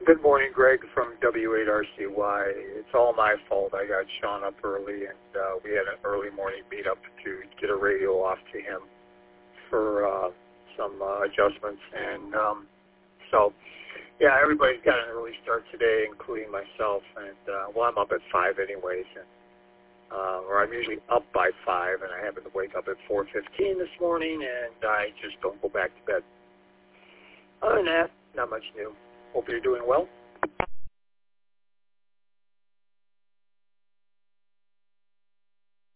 Good morning, Greg from W8RCY. It's all my fault. I got Sean up early, and we had an early morning meetup to get a radio off to him for some adjustments. And everybody's got an early start today, including myself. And, I'm up at 5 anyways, or I'm usually up by 5, and I happen to wake up at 4:15 this morning, and I just don't go back to bed. Other than that, not much new. Hope you're doing well.